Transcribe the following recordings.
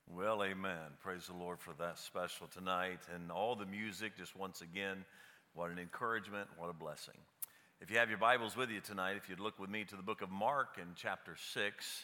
Well, amen. Praise the Lord for that special tonight. And all the music, just once again, what an encouragement, what a blessing. If you have your Bibles with you tonight, if you'd look with me to the book of Mark in chapter 6.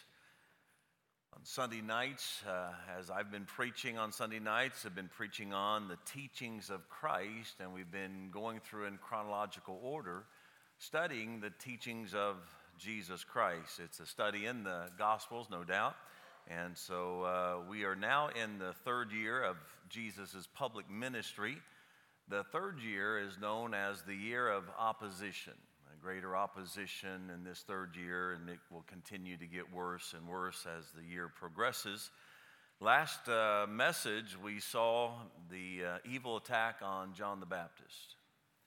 On Sunday nights, as I've been preaching on Sunday nights, I've been preaching on the teachings of Christ, and we've been going through in chronological order, studying the teachings of Jesus Christ. It's a study in the Gospels, no doubt. And so we are now in the third year of Jesus' public ministry. The third year is known as the year of opposition, a greater opposition in this third year, and it will continue to get worse and worse as the year progresses. Last message, we saw the evil attack on John the Baptist.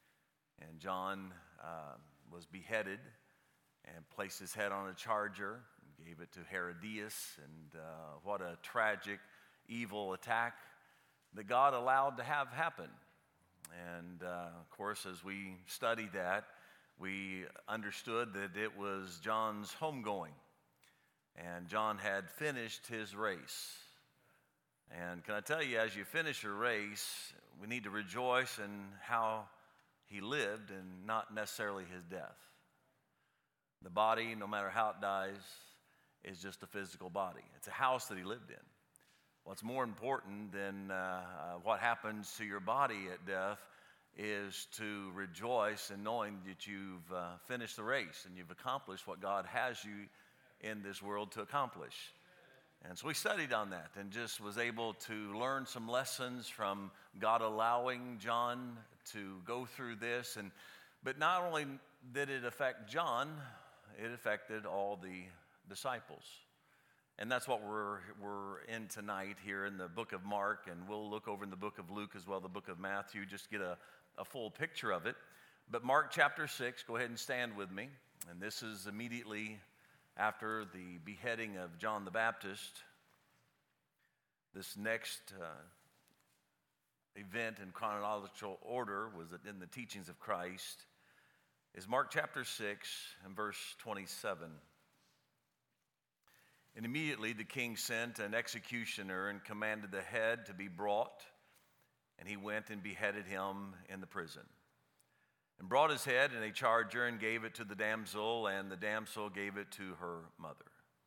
And John was beheaded and placed his head on a charger. Gave it to Herodias, and what a tragic, evil attack that God allowed to have happen. And of course, as we studied that, we understood that it was John's homegoing, and John had finished his race. And can I tell you, as you finish your race, we need to rejoice in how he lived and not necessarily his death. The body, no matter how it dies, is just a physical body. It's a house that he lived in. What's more important than what happens to your body at death is to rejoice in knowing that you've finished the race and you've accomplished what God has you in this world to accomplish. And so we studied on that and just was able to learn some lessons from God allowing John to go through this. But not only did it affect John, it affected all the disciples. And that's what we're in tonight here in the book of Mark, and we'll look over in the book of Luke as well, the book of Matthew, just get a full picture of it. But Mark chapter 6, go ahead and stand with me. And this is immediately after the beheading of John the Baptist. This next event in chronological order was in the teachings of Christ is Mark chapter 6 and verse 27. And immediately the king sent an executioner and commanded the head to be brought, and he went and beheaded him in the prison. And brought his head in a charger and gave it to the damsel, and the damsel gave it to her mother.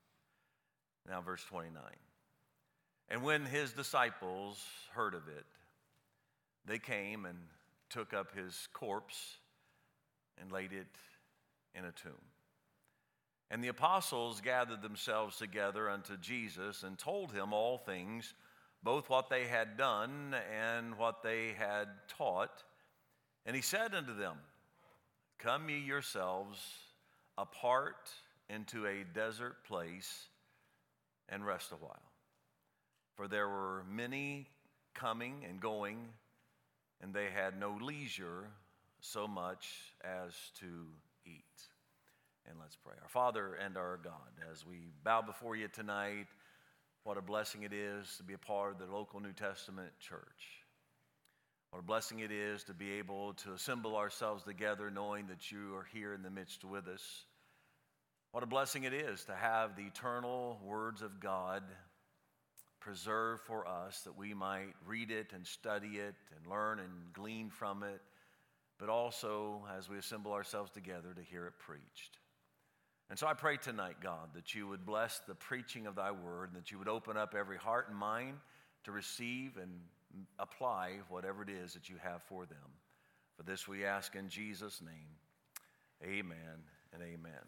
Now verse 29. And when his disciples heard of it, they came and took up his corpse and laid it in a tomb. And the apostles gathered themselves together unto Jesus and told him all things, both what they had done and what they had taught. And he said unto them, Come ye yourselves apart into a desert place and rest a while. For there were many coming and going, and they had no leisure so much as to eat. And let's pray. Our Father and our God, as we bow before you tonight, what a blessing it is to be a part of the local New Testament church. What a blessing it is to be able to assemble ourselves together knowing that you are here in the midst with us. What a blessing it is to have the eternal words of God preserved for us that we might read it and study it and learn and glean from it, but also as we assemble ourselves together to hear it preached. And so I pray tonight, God, that you would bless the preaching of thy word and that you would open up every heart and mind to receive and apply whatever it is that you have for them. For this we ask in Jesus' name, amen and amen.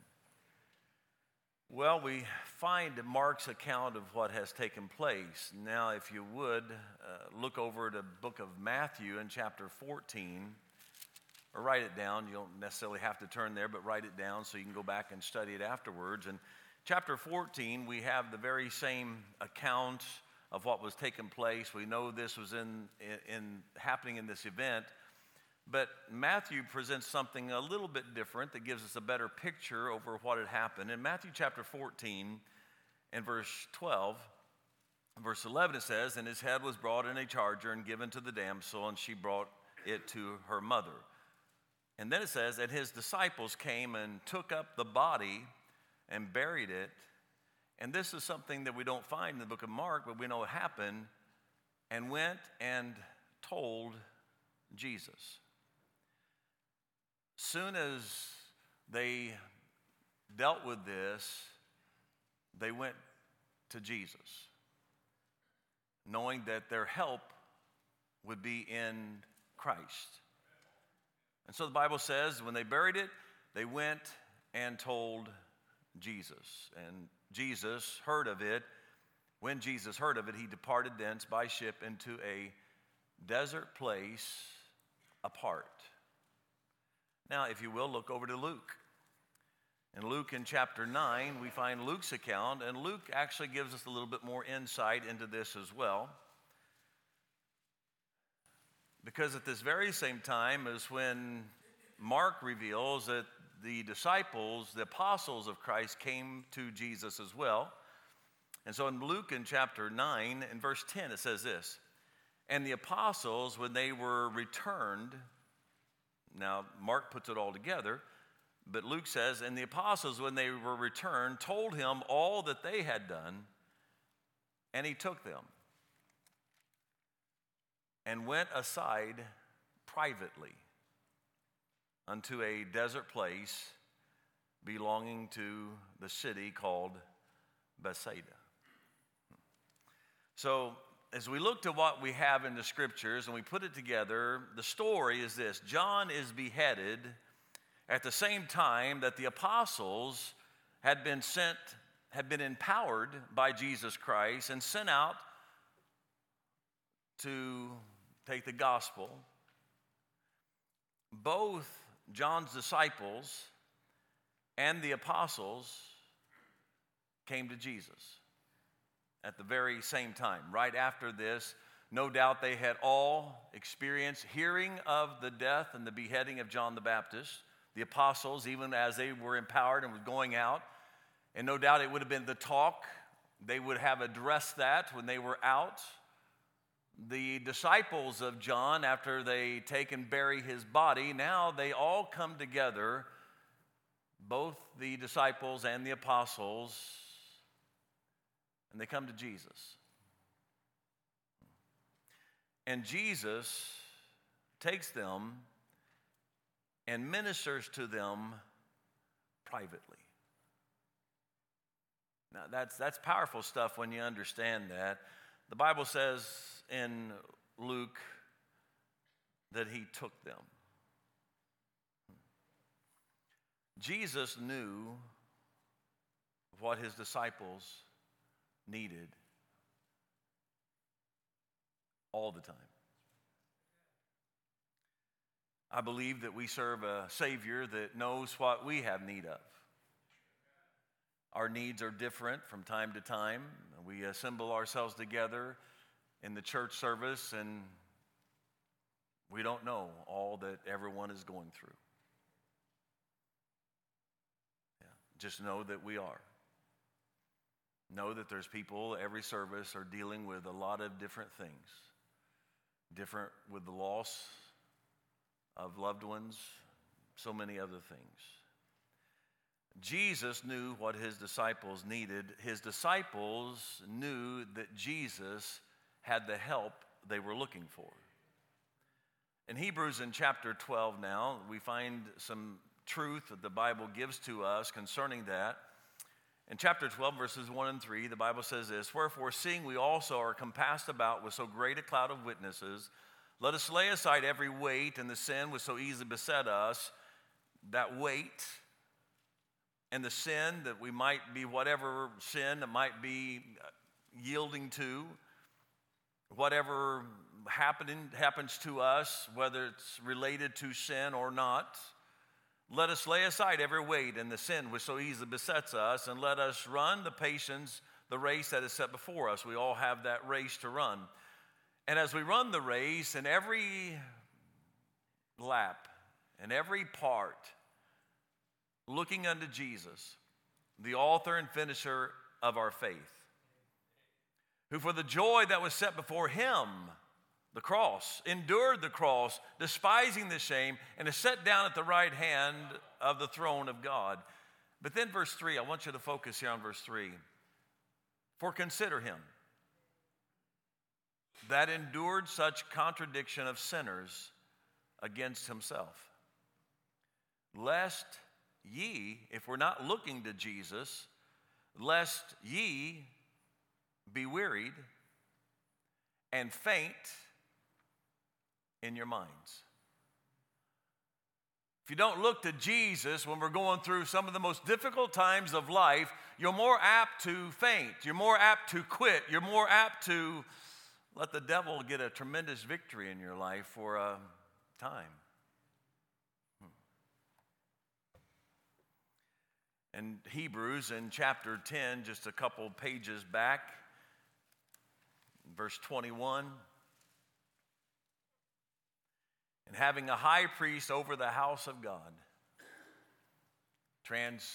Well, we find Mark's account of what has taken place. Now, if you would, look over the book of Matthew in chapter 14, or write it down. You don't necessarily have to turn there, but write it down so you can go back and study it afterwards. And chapter 14, we have the very same account of what was taking place. We know this was in happening in this event, but Matthew presents something a little bit different that gives us a better picture over what had happened. In Matthew chapter 14 and verse 12, verse 11 it says, And his head was brought in a charger and given to the damsel, and she brought it to her mother. And then it says that his disciples came and took up the body and buried it And this is something that we don't find in the book of Mark, but we know it happened, and went and told Jesus. Soon as they dealt with this, they went to Jesus, knowing that their help would be in Christ. And so the Bible says when they buried it, they went and told Jesus. And Jesus heard of it. When Jesus heard of it, he departed thence by ship into a desert place apart. Now, if you will, look over to Luke. In Luke in chapter 9, we find Luke's account, and Luke actually gives us a little bit more insight into this as well. Because at this very same time is when Mark reveals that the disciples, the apostles of Christ, came to Jesus as well. And so in Luke in chapter 9, in verse 10, it says this, "And the apostles, when they were returned," now Mark puts it all together, but Luke says, "And the apostles, when they were returned, told him all that they had done, and he took them and went aside privately unto a desert place belonging to the city called Bethsaida." So as we look to what we have in the scriptures and we put it together, the story is this: John is beheaded at the same time that the apostles had been empowered by Jesus Christ and sent out to take the gospel. Both John's disciples and the apostles came to Jesus at the very same time. Right after this, no doubt they had all experienced hearing of the death and the beheading of John the Baptist, the apostles, even as they were empowered and were going out. And no doubt it would have been the talk. They would have addressed that when they were out. The disciples of John, after they take and bury his body, now they all come together, both the disciples and the apostles, and they come to Jesus. And Jesus takes them and ministers to them privately. Now that's powerful stuff when you understand that. The Bible says in Luke that he took them. Jesus knew what his disciples needed all the time. I believe that we serve a Savior that knows what we have need of. Our needs are different from time to time. We assemble ourselves together in the church service, and we don't know all that everyone is going through. Just know that we are. Know that there's people every service are dealing with a lot of different things. Different with the loss of loved ones, so many other things. Jesus knew what his disciples needed. His disciples knew that Jesus had the help they were looking for. In Hebrews in chapter 12 now, we find some truth that the Bible gives to us concerning that. In chapter 12, verses 1 and 3, the Bible says this: "Wherefore, seeing we also are compassed about with so great a cloud of witnesses, let us lay aside every weight and the sin which so easily beset us," that weight and the sin that we might be, whatever sin that might be yielding to, whatever happens to us, whether it's related to sin or not. Let us lay aside every weight and the sin which so easily besets us, and let us run the patience, the race that is set before us. We all have that race to run. And as we run the race, in every lap, in every part, looking unto Jesus, the author and finisher of our faith, who for the joy that was set before him, the cross, endured the cross, despising the shame, and is set down at the right hand of the throne of God. But then verse 3, I want you to focus here on verse 3. For consider him that endured such contradiction of sinners against himself, lest ye, if we're not looking to Jesus, lest ye be wearied and faint in your minds. If you don't look to Jesus when we're going through some of the most difficult times of life, you're more apt to faint. You're more apt to quit. You're more apt to let the devil get a tremendous victory in your life for a time. In Hebrews, in chapter 10, just a couple pages back, verse 21, and having a high priest over the house of God, translated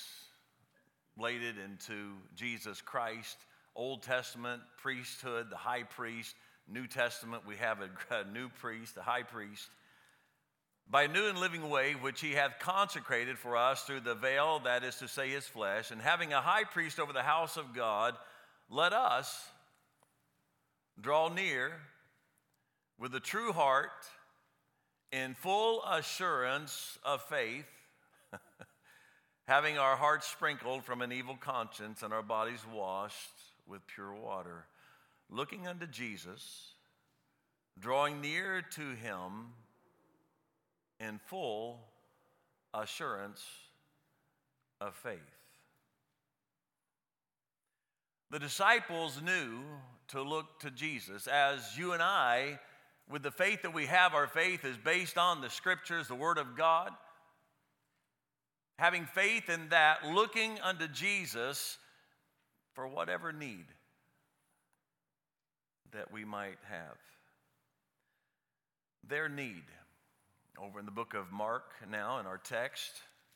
into Jesus Christ, Old Testament priesthood, the high priest. New Testament, we have a new priest, a high priest, by a new and living way, which he hath consecrated for us through the veil, that is to say, his flesh. And having a high priest over the house of God, let us draw near with a true heart, in full assurance of faith, having our hearts sprinkled from an evil conscience and our bodies washed with pure water, looking unto Jesus, drawing near to him in full assurance of faith. The disciples knew to look to Jesus, as you and I, with the faith that we have. Our faith is based on the Scriptures, the Word of God. Having faith in that, looking unto Jesus for whatever need that we might have. Their need. Over in the book of Mark now, in our text,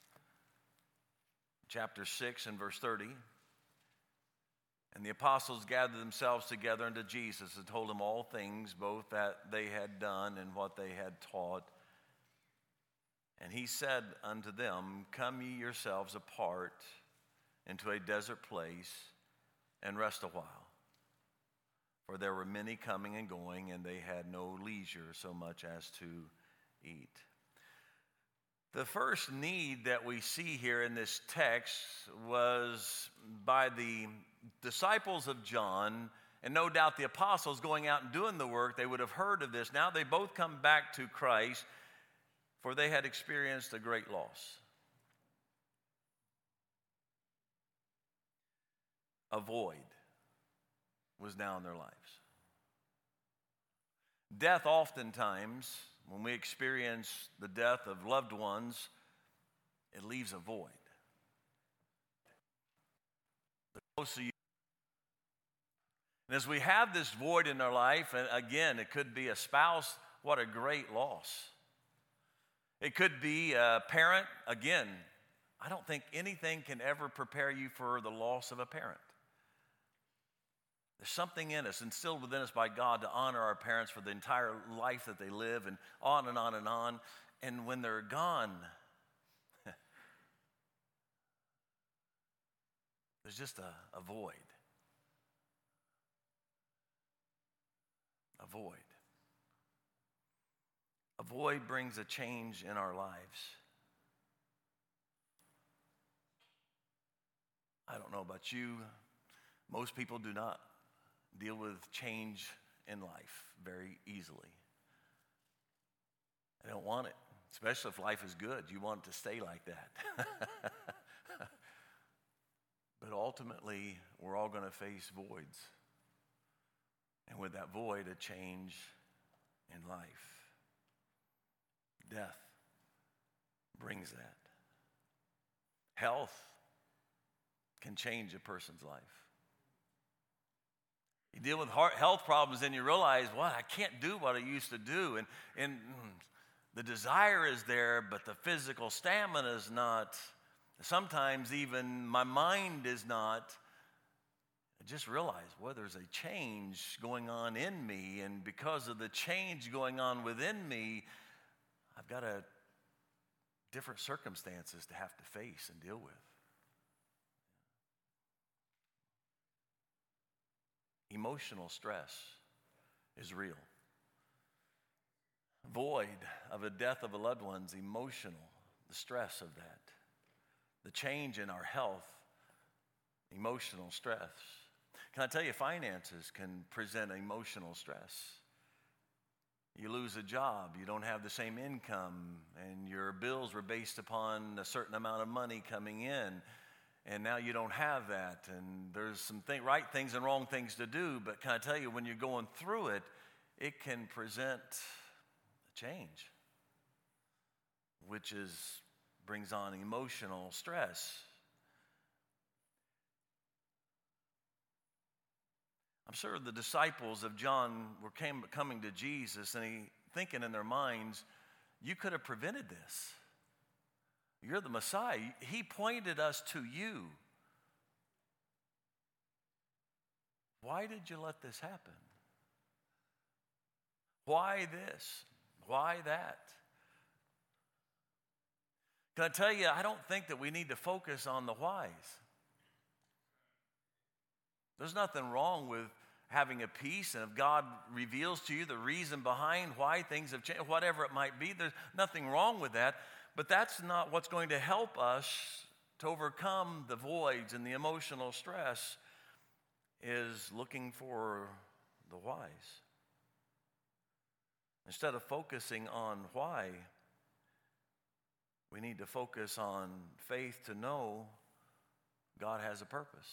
chapter 6 and verse 30. And the apostles gathered themselves together unto Jesus and told him all things, both that they had done and what they had taught. And he said unto them, Come ye yourselves apart into a desert place and rest a while. For there were many coming and going, and they had no leisure so much as to eat. The first need that we see here in this text was by the disciples of John, and no doubt the apostles going out and doing the work. They would have heard of this. Now they both come back to Christ, for they had experienced a great loss. A void was now in their lives. Death, oftentimes, when we experience the death of loved ones, it leaves a void. The closer you, and as we have this void in our life, and again, it could be a spouse, what a great loss. It could be a parent. Again, I don't think anything can ever prepare you for the loss of a parent. There's something in us, instilled within us by God, to honor our parents for the entire life that they live, and on and on and on. And when they're gone, there's just a void. A void. A void brings a change in our lives. I don't know about you. Most people do not deal with change in life very easily. I don't want it, especially if life is good. You want it to stay like that. But ultimately, we're all going to face voids. And with that void, a change in life. Death brings that. Health can change a person's life. You deal with health problems and you realize, well, I can't do what I used to do. And the desire is there, but the physical stamina is not. Sometimes even my mind is not. I just realize, well, there's a change going on in me. And because of the change going on within me, I've got different circumstances to have to face and deal with. Emotional stress is real. Void of a death of a loved one's emotional, the stress of that. The change in our health, emotional stress. Can I tell you, finances can present emotional stress. You lose a job, you don't have the same income, and your bills were based upon a certain amount of money coming in, and now you don't have that, and there's some right things and wrong things to do, but can I tell you, when you're going through it, it can present a change, which brings on emotional stress. I'm sure the disciples of John were coming to Jesus and thinking in their minds, you could have prevented this. You're the Messiah. He pointed us to you. Why did you let this happen? Why this? Why that? Can I tell you, I don't think that we need to focus on the whys. There's nothing wrong with having a peace, and if God reveals to you the reason behind why things have changed, whatever it might be, there's nothing wrong with that. But that's not what's going to help us to overcome the voids and the emotional stress, is looking for the whys. Instead of focusing on why, we need to focus on faith to know God has a purpose.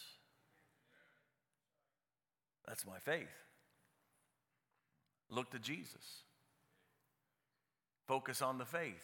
That's my faith. Look to Jesus. Focus on the faith.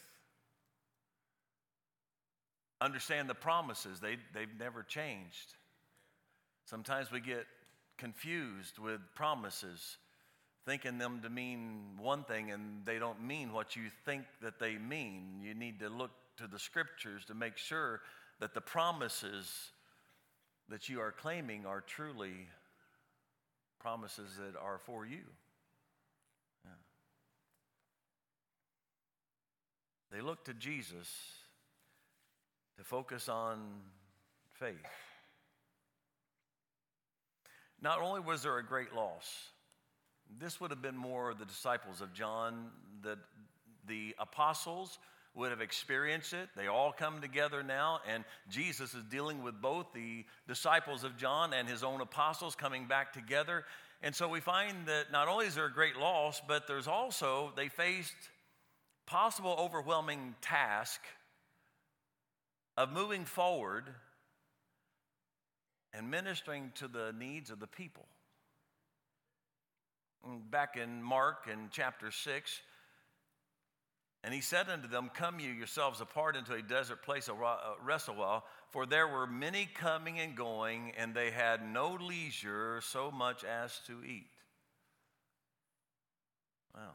Understand the promises. They've never changed. Sometimes we get confused with promises, thinking them to mean one thing, and they don't mean what you think that they mean. You need to look to the scriptures to make sure that the promises that you are claiming are truly promises that are for you. Yeah. They look to Jesus to focus on faith. Not only was there a great loss, this would have been more of the disciples of John, that the apostles would have experienced it. They all come together now, and Jesus is dealing with both the disciples of John and his own apostles coming back together. And so we find that not only is there a great loss, but there's also, they faced possible overwhelming task of moving forward and ministering to the needs of the people. Back in Mark in chapter 6, and he said unto them, come you yourselves apart into a desert place, rest a while, for there were many coming and going, and they had no leisure so much as to eat. Wow.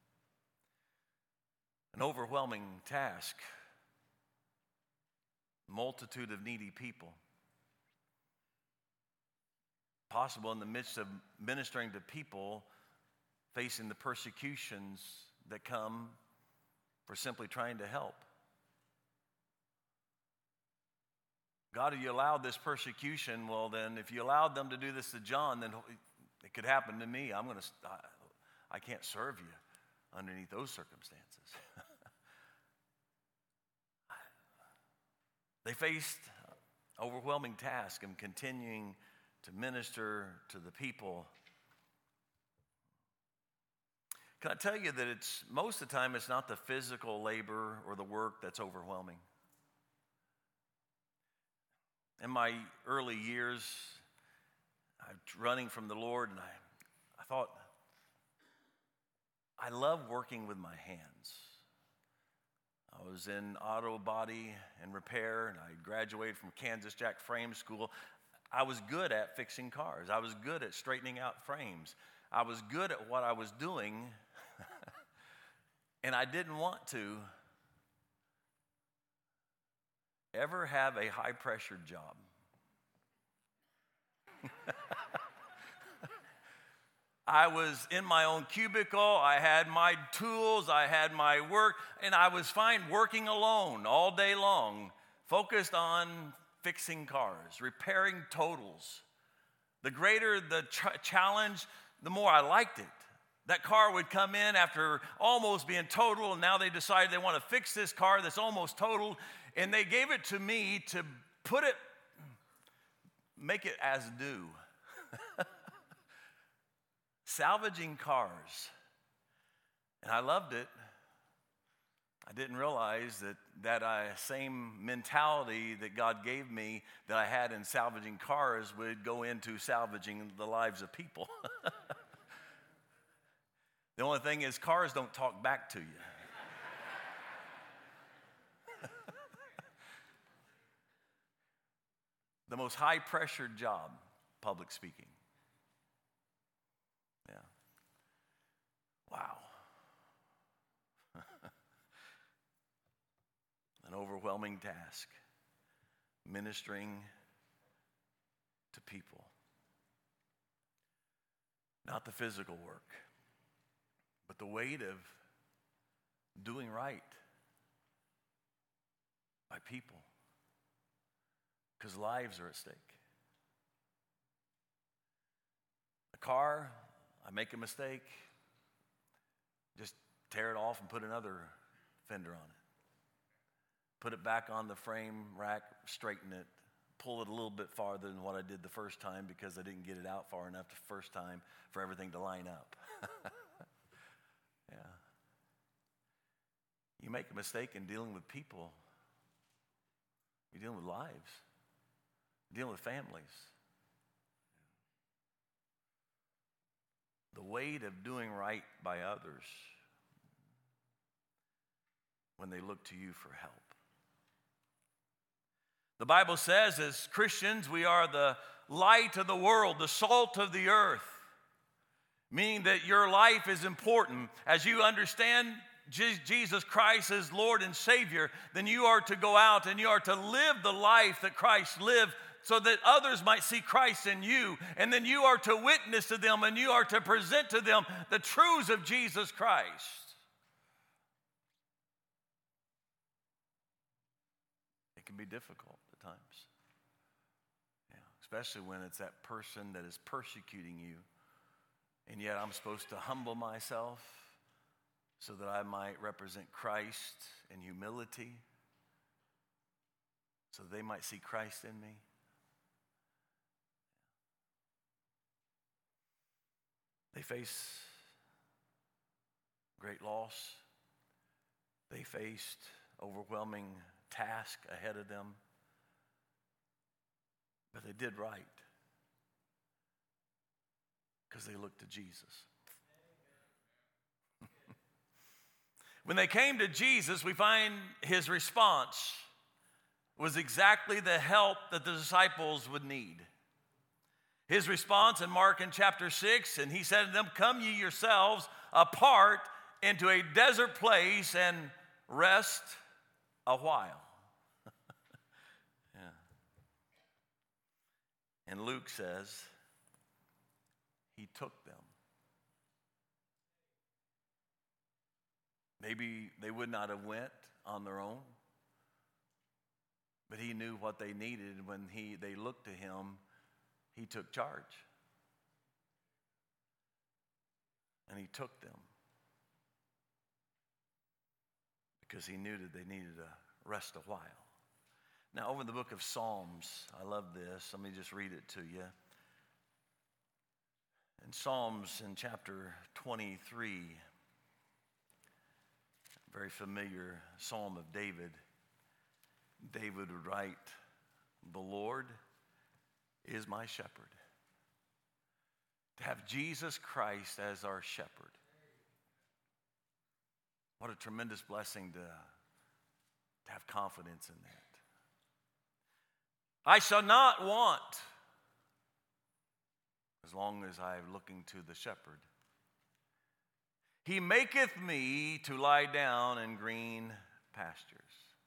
An overwhelming task. Multitude of needy people. Possible in the midst of ministering to people facing the persecutions that come for simply trying to help. God, if you allowed this persecution, well then, if you allowed them to do this to John, then it could happen to me. I can't serve you underneath those circumstances. They faced overwhelming task of continuing to minister to the people. Can I tell you that most of the time it's not the physical labor or the work that's overwhelming. In my early years, I was running from the Lord, and I thought, I love working with my hands. I was in auto body and repair, and I graduated from Kansas Jack Frame School. I was good at fixing cars. I was good at straightening out frames. I was good at what I was doing, and I didn't want to ever have a high-pressure job. I was in my own cubicle, I had my tools, I had my work, and I was fine working alone all day long, focused on fixing cars, repairing totals. the greater the challenge, the more I liked it. That car would come in after almost being total, and now they decided they want to fix this car that's almost totaled, and they gave it to me to make it as new. Salvaging cars. And I loved it. I didn't realize that same mentality that God gave me that I had in salvaging cars would go into salvaging the lives of people. The only thing is, cars don't talk back to you. The most high-pressured job, public speaking. Yeah. Wow. An overwhelming task, ministering to people. Not the physical work, but the weight of doing right by people, because lives are at stake. A car, I make a mistake, just tear it off and put another fender on it. Put it back on the frame rack, straighten it, pull it a little bit farther than what I did the first time because I didn't get it out far enough the first time for everything to line up. Yeah. You make a mistake in dealing with people. You're dealing with lives. You're dealing with families. The weight of doing right by others when they look to you for help. The Bible says as Christians, we are the light of the world, the salt of the earth, meaning that your life is important. As you understand Jesus Christ as Lord and Savior, then you are to go out and you are to live the life that Christ lived so that others might see Christ in you. And then you are to witness to them and you are to present to them the truths of Jesus Christ. It can be difficult at times. Yeah, especially when it's that person that is persecuting you. And yet I'm supposed to humble myself so that I might represent Christ in humility, so they might see Christ in me. They face great loss. They faced overwhelming task ahead of them. But they did right because they looked to Jesus. When they came to Jesus, we find his response was exactly the help that the disciples would need. His response in Mark in chapter 6, and he said to them, "Come ye yourselves apart into a desert place and rest a while." Yeah. And Luke says, he took them. Maybe they would not have went on their own, but he knew what they needed. When they looked to him, he took charge. And he took them because he knew that they needed to rest a while. Now, over in the book of Psalms, I love this. Let me just read it to you. In Psalms in chapter 23, very familiar Psalm of David. David would write, "The Lord is my shepherd." To have Jesus Christ as our shepherd. What a tremendous blessing to have confidence in that. I shall not want as long as I am looking to the shepherd. He maketh me to lie down in green pastures.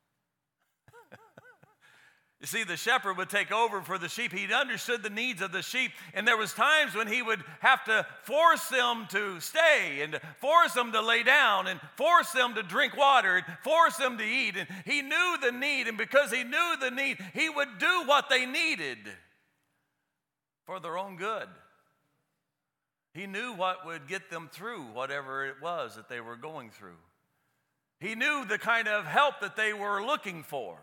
You see, the shepherd would take over for the sheep. He understood the needs of the sheep. And there was times when he would have to force them to stay and force them to lay down and force them to drink water and force them to eat. And he knew the need. And because he knew the need, he would do what they needed. for their own good. He knew what would get them through whatever it was that they were going through. He knew the kind of help that they were looking for.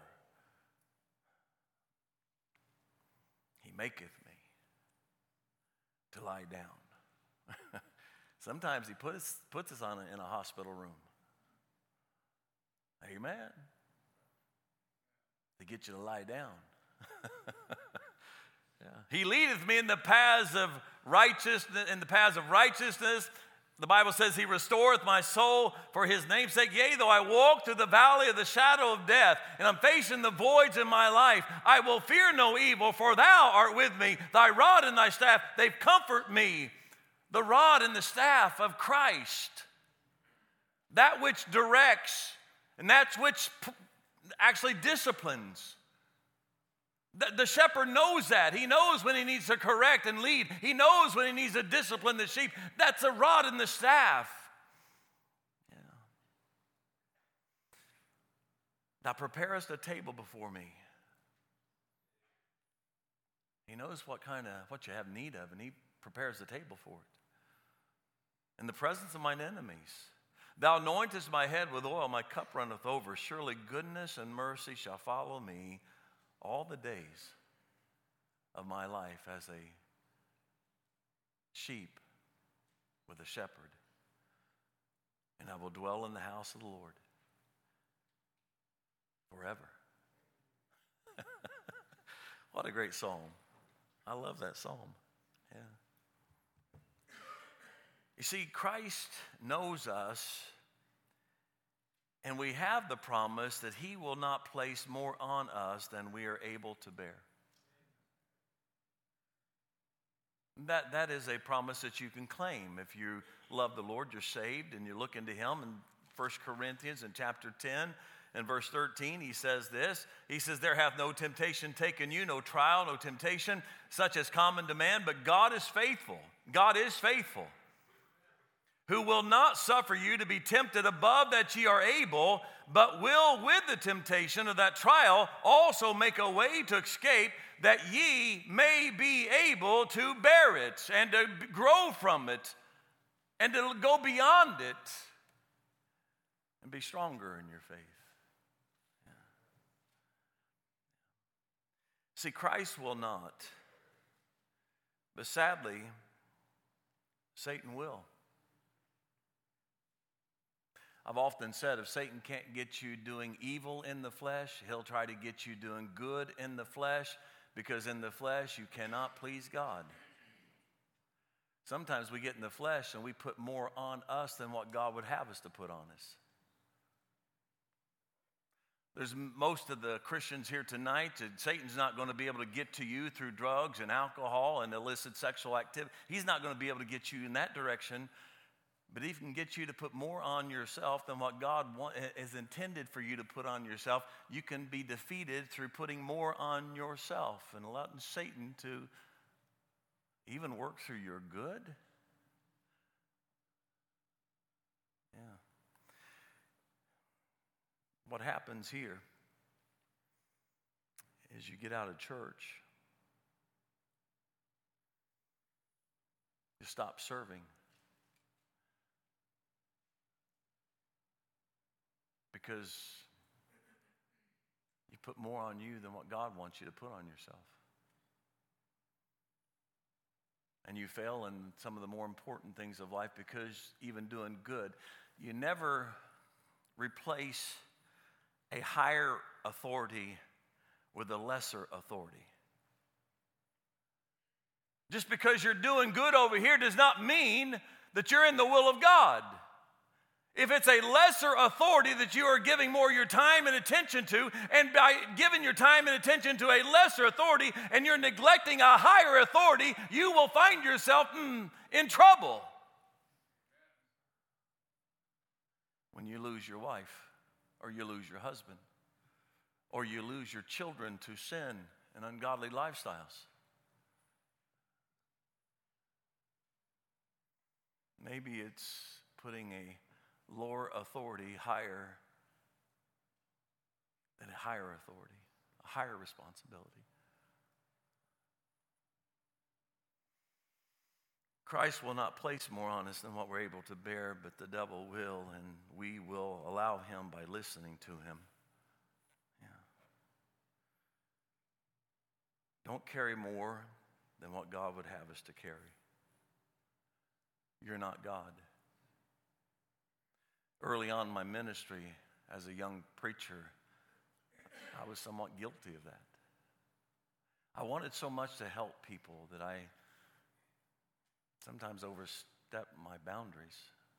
He maketh me to lie down. Sometimes he puts us in a hospital room. Amen. To get you to lie down. Yeah. He leadeth me in the paths of righteousness. The Bible says he restoreth my soul for his name's sake. Yea, though I walk through the valley of the shadow of death, and I'm facing the voids in my life, I will fear no evil, for thou art with me. Thy rod and thy staff, they comfort me. The rod and the staff of Christ. That which directs, and that's which actually disciplines. The shepherd knows that. He knows when he needs to correct and lead. He knows when he needs to discipline the sheep. That's the rod and the staff. Yeah. Now prepare us a table before me. He knows what you have need of, and he prepares the table for it. In the presence of mine enemies. Thou anointest my head with oil, my cup runneth over. Surely goodness and mercy shall follow me all the days of my life as a sheep with a shepherd. And I will dwell in the house of the Lord forever. What a great psalm. I love that psalm. Yeah. You see, Christ knows us, and we have the promise that he will not place more on us than we are able to bear. That is a promise that you can claim. If you love the Lord, you're saved, and you look into him. In 1 Corinthians in chapter 10 and verse 13, he says this. He says, there hath no temptation taken you, no trial, no temptation, such as common to man, but God is faithful. God is faithful, who will not suffer you to be tempted above that ye are able, but will with the temptation of that trial also make a way to escape, that ye may be able to bear it and to grow from it and to go beyond it and be stronger in your faith. Yeah. See, Christ will not, but sadly, Satan will. I've often said if Satan can't get you doing evil in the flesh, he'll try to get you doing good in the flesh, because in the flesh you cannot please God. Sometimes we get in the flesh and we put more on us than what God would have us to put on us. There's most of the Christians here tonight, Satan's not going to be able to get to you through drugs and alcohol and illicit sexual activity. He's not going to be able to get you in that direction. But he can get you to put more on yourself than what God is intended for you to put on yourself. You can be defeated through putting more on yourself and allowing Satan to even work through your good. Yeah. What happens here is you get out of church, you stop serving. Because you put more on you than what God wants you to put on yourself. And you fail in some of the more important things of life because even doing good, you never replace a higher authority with a lesser authority. Just because you're doing good over here does not mean that you're in the will of God. If it's a lesser authority that you are giving more of your time and attention to, and by giving your time and attention to a lesser authority and you're neglecting a higher authority, you will find yourself in trouble. When you lose your wife, or you lose your husband, or you lose your children to sin and ungodly lifestyles. Maybe it's putting a lower authority higher than a higher authority, a higher responsibility. Christ will not place more on us than what we're able to bear, but the devil will, and we will allow him by listening to him. Yeah. Don't carry more than what God would have us to carry. You're not God. Early on in my ministry as a young preacher, I was somewhat guilty of that. I wanted so much to help people that I sometimes overstepped my boundaries.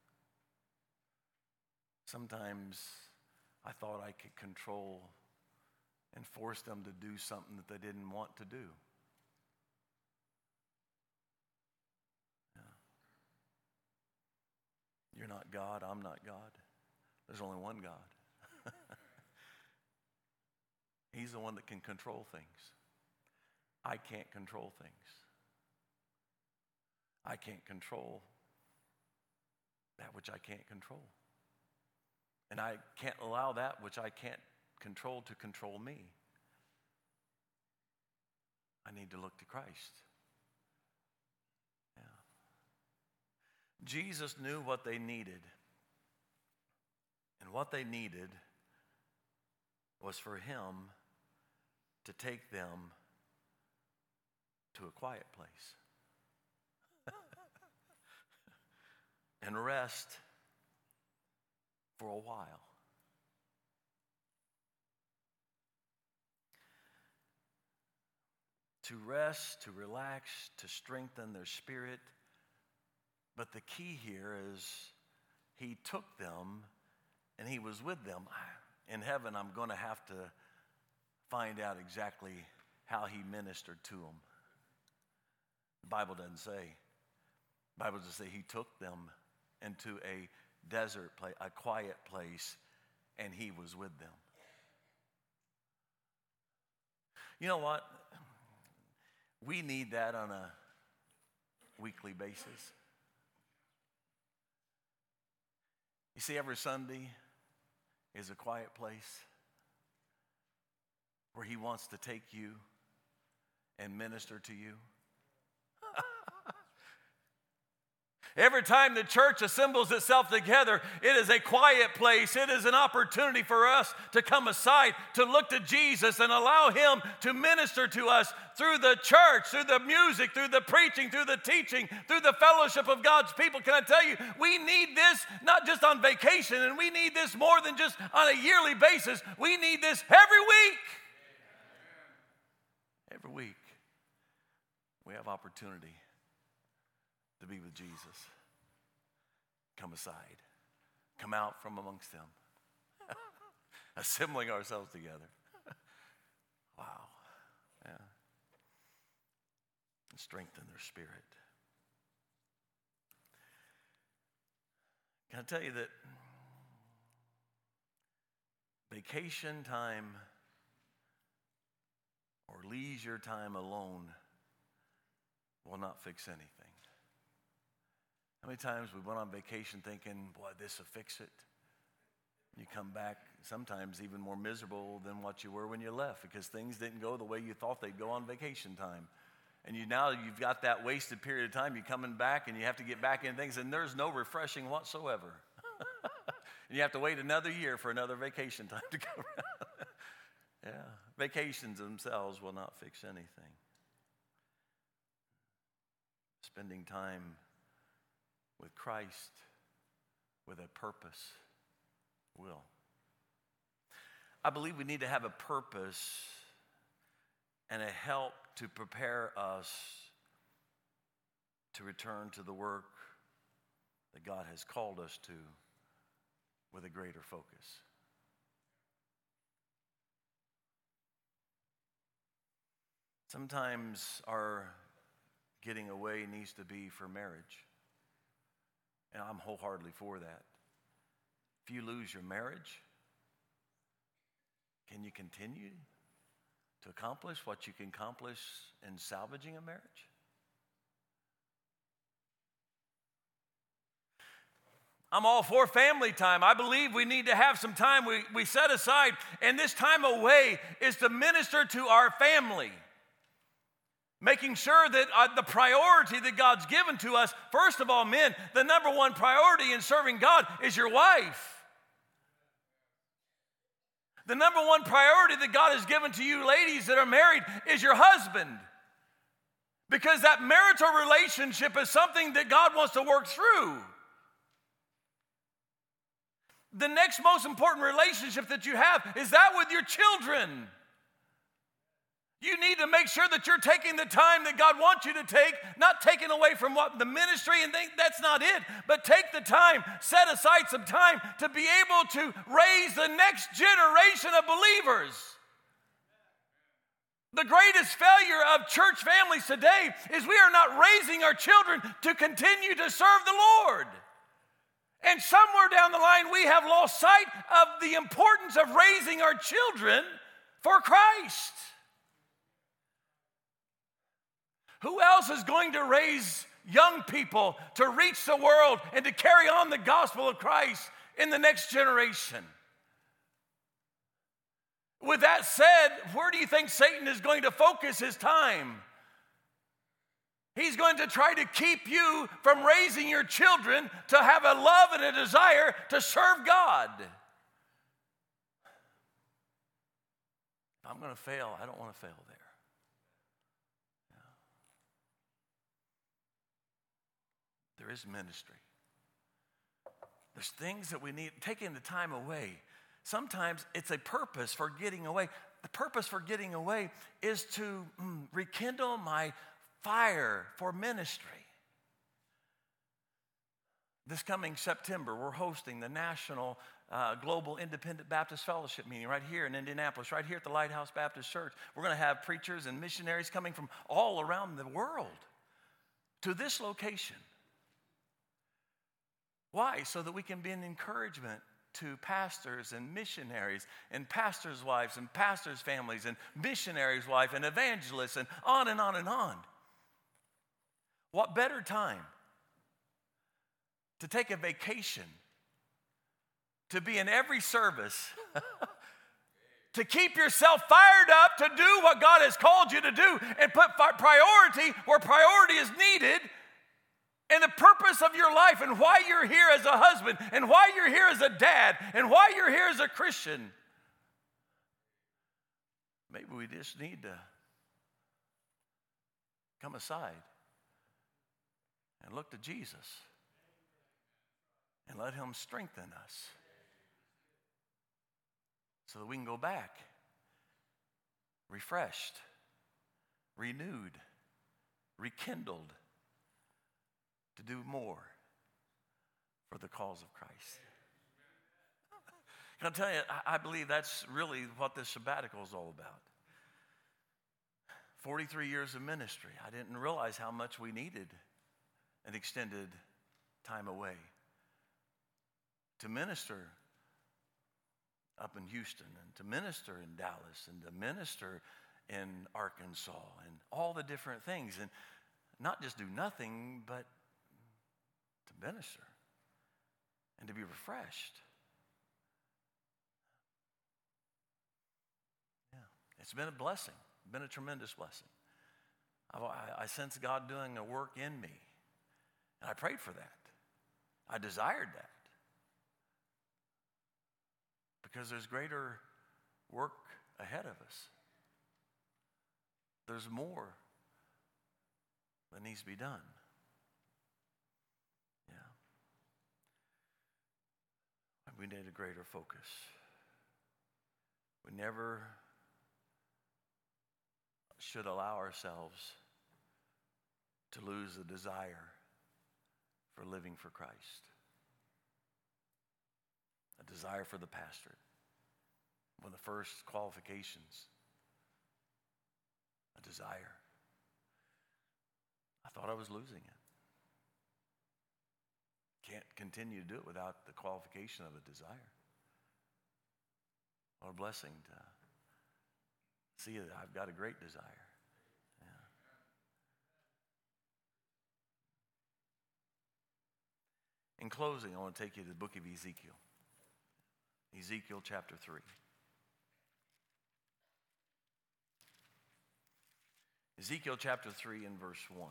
Sometimes I thought I could control and force them to do something that they didn't want to do. Yeah. You're not God, I'm not God. There's only one God. He's the one that can control things. I can't control things. I can't control that which I can't control. And I can't allow that which I can't control to control me. I need to look to Christ. Yeah. Jesus knew what they needed. And what they needed was for him to take them to a quiet place and rest for a while. To rest, to relax, to strengthen their spirit. But the key here is he took them and he was with them. In heaven, I'm going to have to find out exactly how he ministered to them. The Bible doesn't say. The Bible just says he took them into a desert place, a quiet place, and he was with them. You know what? We need that on a weekly basis. You see, every Sunday is a quiet place where he wants to take you and minister to you. Every time the church assembles itself together, it is a quiet place. It is an opportunity for us to come aside, to look to Jesus and allow him to minister to us through the church, through the music, through the preaching, through the teaching, through the fellowship of God's people. Can I tell you, we need this not just on vacation, and we need this more than just on a yearly basis. We need this every week. Every week, we have opportunity to be with Jesus. Come aside. Come out from amongst them. Assembling ourselves together. Wow. Yeah. And strengthen their spirit. Can I tell you that vacation time or leisure time alone will not fix anything. How many times we went on vacation thinking, boy, this will fix it. You come back sometimes even more miserable than what you were when you left because things didn't go the way you thought they'd go on vacation time. And you've got that wasted period of time. You're coming back and you have to get back in things and there's no refreshing whatsoever. And you have to wait another year for another vacation time to come around. Yeah, vacations themselves will not fix anything. Spending time with Christ with a purpose will. I believe we need to have a purpose and a help to prepare us to return to the work that God has called us to with a greater focus. Sometimes our getting away needs to be for marriage. And I'm wholeheartedly for that. If you lose your marriage, can you continue to accomplish what you can accomplish in salvaging a marriage? I'm all for family time. I believe we need to have some time we set aside, and this time away is to minister to our family. Making sure that the priority that God's given to us, first of all, men, the number one priority in serving God is your wife. The number one priority that God has given to you ladies that are married is your husband. Because that marital relationship is something that God wants to work through. The next most important relationship that you have is that with your children. You need to make sure that you're taking the time that God wants you to take, not taking away from what the ministry and think that's not it, but take the time, set aside some time to be able to raise the next generation of believers. The greatest failure of church families today is we are not raising our children to continue to serve the Lord. And somewhere down the line, we have lost sight of the importance of raising our children for Christ. Who else is going to raise young people to reach the world and to carry on the gospel of Christ in the next generation? With that said, where do you think Satan is going to focus his time? He's going to try to keep you from raising your children to have a love and a desire to serve God. I'm going to fail. I don't want to fail there. There is ministry. There's things that we need, taking the time away. Sometimes it's a purpose for getting away. The purpose for getting away is to rekindle my fire for ministry. This coming September, we're hosting the National Global Independent Baptist Fellowship meeting right here in Indianapolis, right here at the Lighthouse Baptist Church. We're going to have preachers and missionaries coming from all around the world to this location. Why? So that we can be an encouragement to pastors and missionaries and pastors' wives and pastors' families and missionaries' wives and evangelists and on and on and on. What better time to take a vacation, to be in every service, to keep yourself fired up to do what God has called you to do and put priority where priority is needed, and the purpose of your life and why you're here as a husband and why you're here as a dad and why you're here as a Christian. Maybe we just need to come aside and look to Jesus and let him strengthen us so that we can go back refreshed, renewed, rekindled, to do more for the cause of Christ. Can I tell you, I believe that's really what this sabbatical is all about. 43 years of ministry. I didn't realize how much we needed an extended time away to minister up in Houston and to minister in Dallas and to minister in Arkansas and all the different things. And not just do nothing, but to minister and to be refreshed. Yeah, it's been a blessing, been a tremendous blessing. I sense God doing a work in me, and I prayed for that. I desired that because there's greater work ahead of us. There's more that needs to be done. We need a greater focus. We never should allow ourselves to lose the desire for living for Christ. A desire for the pastorate. One of the first qualifications. A desire. I thought I was losing it. Can't continue to do it without the qualification of a desire. What a blessing to see that I've got a great desire. Yeah. In closing, I want to take you to the book of Ezekiel. Ezekiel chapter 3. Ezekiel chapter 3 and verse 1.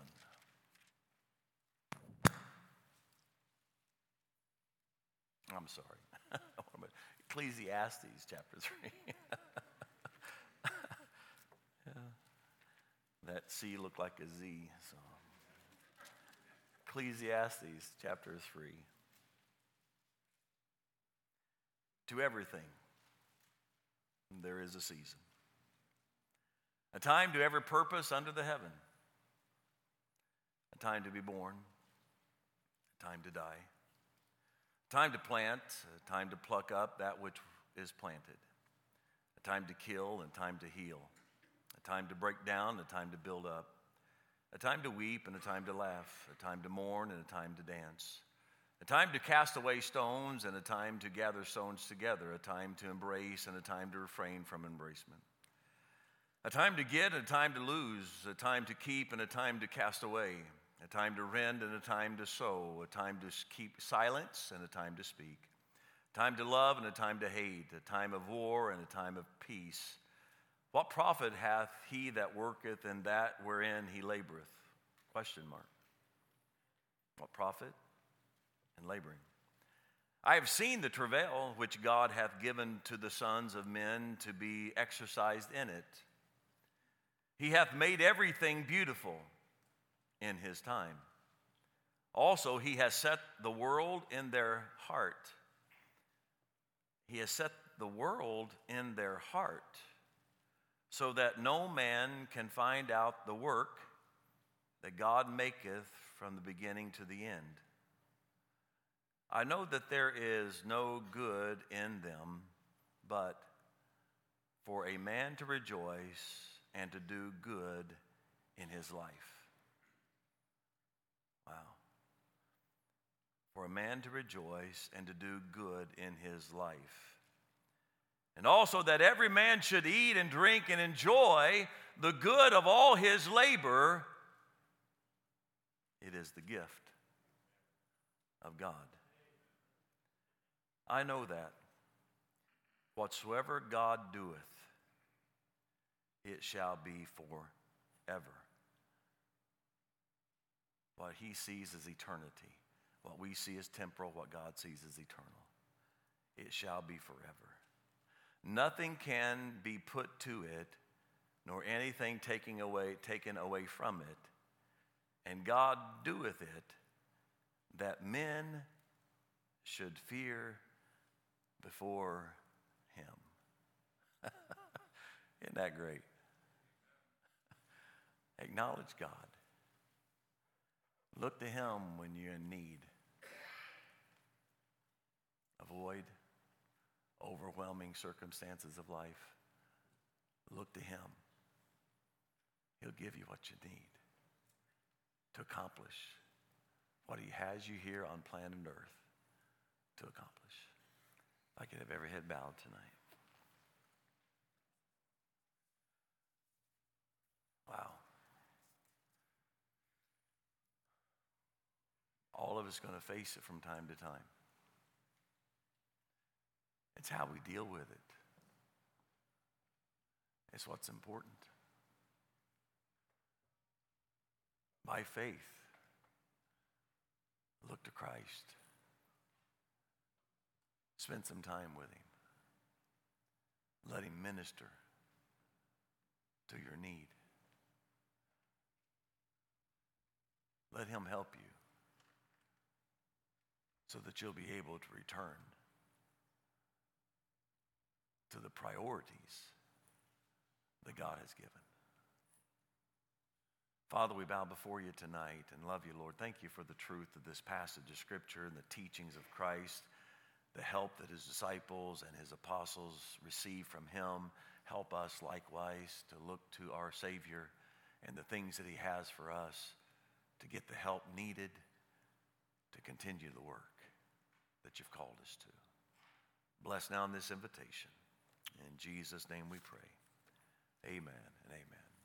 I'm sorry. Ecclesiastes chapter 3. Yeah. That C looked like a Z. So. Ecclesiastes chapter 3. To everything, there is a season. A time to every purpose under the heaven. A time to be born. A time to die. A time to plant. A time to pluck up that which is planted. A time to kill and time to heal. A time to break down, a time to build up. A time to weep and a time to laugh. A time to mourn and a time to dance. A time to cast away stones and a time to gather stones together. A time to embrace and a time to refrain from embracement. A time to get and a time to lose. A time to keep and a time to cast away. A time to rend and a time to sow. A time to keep silence and a time to speak. A time to love and a time to hate. A time of war and a time of peace. What profit hath he that worketh in that wherein he laboreth? Question mark. What profit in laboring? I have seen the travail which God hath given to the sons of men to be exercised in it. He hath made everything beautiful in his time. Also, he has set the world in their heart. He has set the world in their heart, so that no man can find out the work that God maketh from the beginning to the end. I know that there is no good in them, but for a man to rejoice and to do good in his life. Wow. For a man to rejoice and to do good in his life. And also that every man should eat and drink and enjoy the good of all his labor. It is the gift of God. I know that whatsoever God doeth, it shall be forever. What he sees is eternity. What we see is temporal. What God sees is eternal. It shall be forever. Nothing can be put to it, nor anything taken away from it. And God doeth it, that men should fear before him. Isn't that great? Acknowledge God. Look to him when you're in need. Avoid overwhelming circumstances of life. Look to him. He'll give you what you need to accomplish what he has you here on planet Earth to accomplish. If I could have every head bowed tonight. Wow. All of us going to face it from time to time. It's how we deal with it. It's what's important. By faith, look to Christ. Spend some time with him. Let him minister to your need. Let him help you so that you'll be able to return to the priorities that God has given. Father, we bow before you tonight and love you, Lord. Thank you for the truth of this passage of Scripture and the teachings of Christ, the help that his disciples and his apostles received from him. Help us likewise to look to our Savior and the things that he has for us to get the help needed to continue the work that you've called us to. Bless now in this invitation. In Jesus' name we pray. Amen and amen.